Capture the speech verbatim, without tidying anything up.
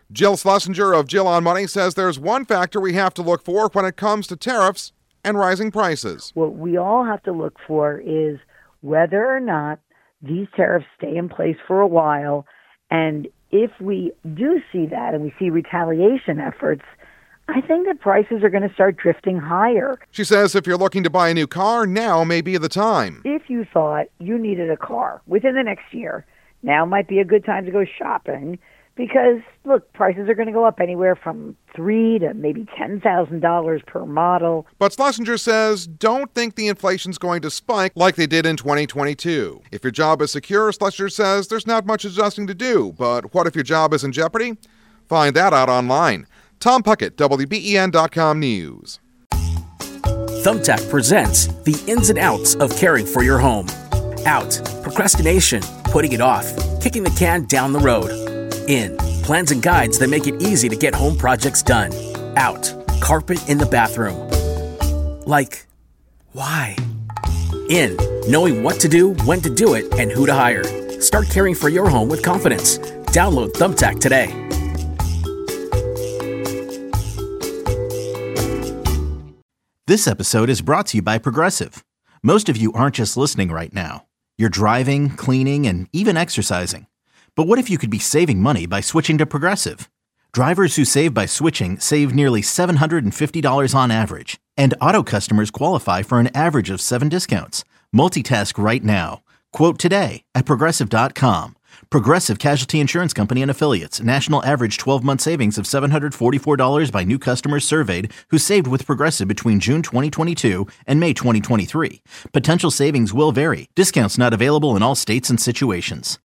Jill Schlesinger of Jill on Money says there's one factor we have to look for when it comes to tariffs and rising prices. What we all have to look for is whether or not these tariffs stay in place for a while. And if we do see that and we see retaliation efforts, I think that prices are going to start drifting higher. She says if you're looking to buy a new car, now may be the time. If you thought you needed a car within the next year, now might be a good time to go shopping because, look, prices are going to go up anywhere from three to maybe ten thousand dollars per model. But Schlesinger says don't think the inflation's going to spike like they did in twenty twenty-two. If your job is secure, Schlesinger says there's not much adjusting to do. But what if your job is in jeopardy? Find that out online. Tom Puckett, W B E N dot com News. Thumbtack presents the ins and outs of caring for your home. Out, procrastination, putting it off, kicking the can down the road. In, plans and guides that make it easy to get home projects done. Out, carpet in the bathroom. Like, why? In, knowing what to do, when to do it, and who to hire. Start caring for your home with confidence. Download Thumbtack today. This episode is brought to you by Progressive. Most of you aren't just listening right now. You're driving, cleaning, and even exercising. But what if you could be saving money by switching to Progressive? Drivers who save by switching save nearly seven hundred fifty dollars on average. And auto customers qualify for an average of seven discounts. Multitask right now. Quote today at Progressive dot com. Progressive Casualty Insurance Company and Affiliates. National average twelve-month savings of seven hundred forty-four dollars by new customers surveyed who saved with Progressive between June twenty twenty-two and May twenty twenty-three. Potential savings will vary. Discounts not available in all states and situations.